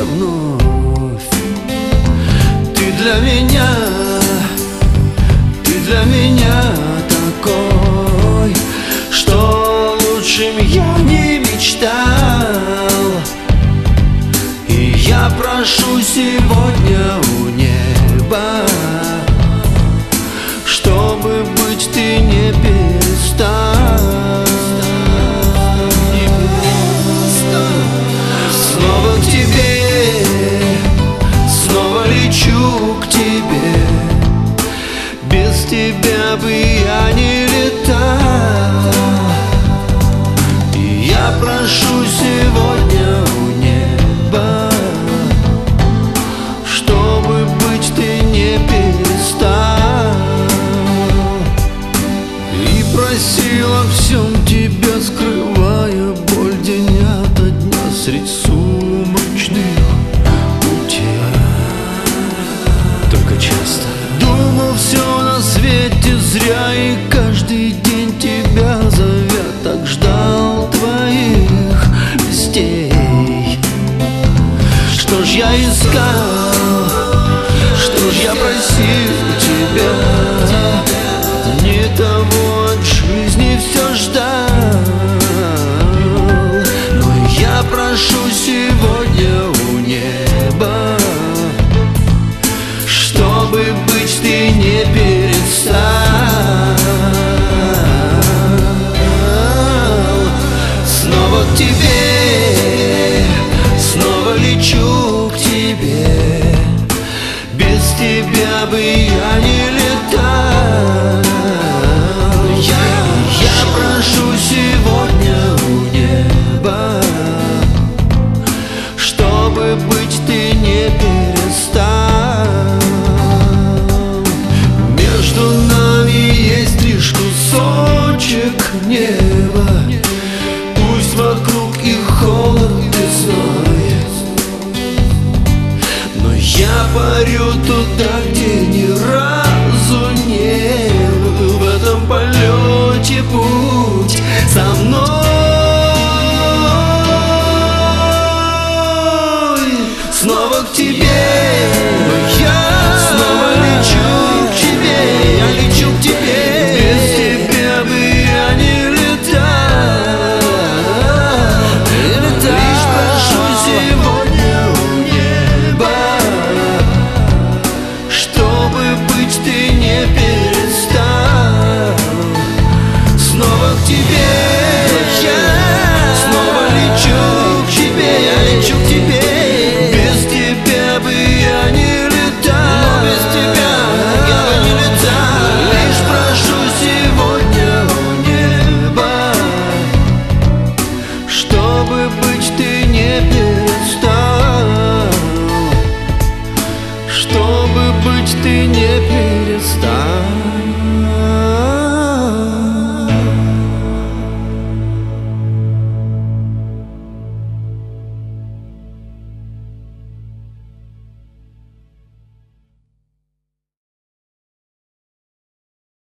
вновь. Ты для меня такой, что лучшим я не мечтал. И я прошу сегодня у неба, чтобы быть ты не перестал. Снова к тебе, снова лечу к тебе. Без тебя бы я не летал. И я прошу сегодня у неба, чтобы быть ты не перестал. И просила всем тебя, скрывая боль день ото дня средь сумрачных путей. Только часто думал, все на свете зря, и каждый день тебя зовя так ждал твоих вестей. Что ж я искал, что ж я просил тебя, не того от жизни все ждал. Но я прошу сегодня у неба, чтобы быть ты не перестал. Снова к тебе, снова лечу к тебе. Без тебя бы я не летал. Я прошу сегодня у неба, чтобы быть ты не перестал. Между нами есть лишь кусочек неба, пусть вокруг и холод весной, но я парю туда, где не рай.